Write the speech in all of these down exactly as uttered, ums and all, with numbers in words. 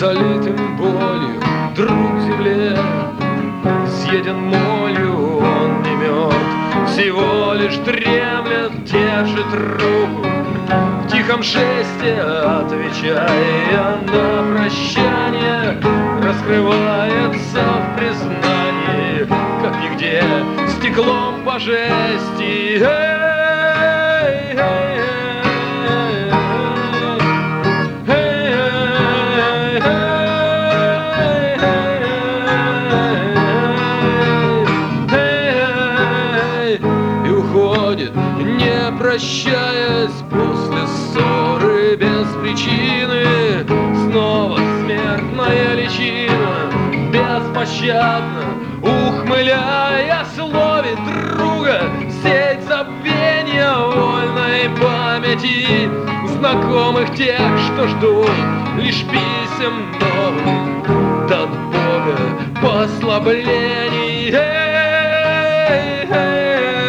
залитым болью друг земле. Съеден молью, он не мертв, всего лишь дремлет, держит руку в тихом жесте, отвечая на прощание, раскрывается в признании, как нигде, стеклом по жести. Эй, эй, эй. Не прощаясь после ссоры без причины, снова смертная личина беспощадно ухмыляясь ловит друга, сеть забвения вольной памяти знакомых тех, что ждут лишь писем новых от Бога послаблений. Эй, эй.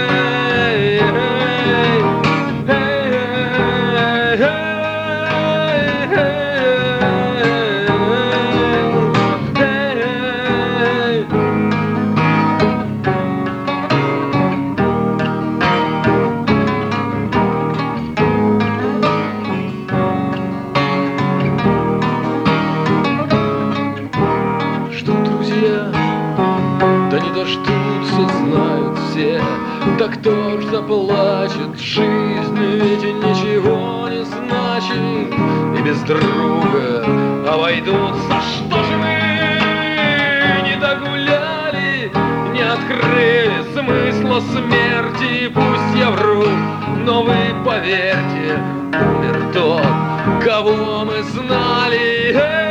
Да не дождутся, знают все. Да кто ж заплачет? Жизнь ведь ничего не значит. И без друга обойдутся. Что же мы не догуляли, не открыли смысла смерти? Пусть я вру, но вы поверьте, умер тот, кого мы знали.